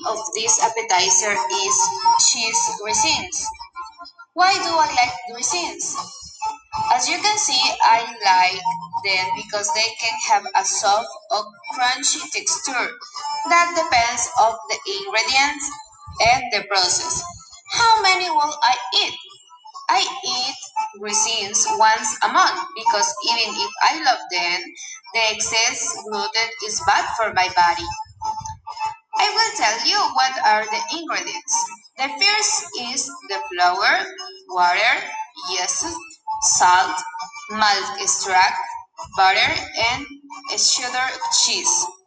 of this appetizer is cheese raisins. Why do I like raisins? As you can see, I like them because they can have a soft or crunchy texture that depends on the ingredients and the process. How many will I eat? I eat raisins once a month because even if I love them, the excess gluten is bad for my body. I will tell you what are the ingredients. The first is the flour, water, yeast, salt, malt extract, butter, and cheddar cheese.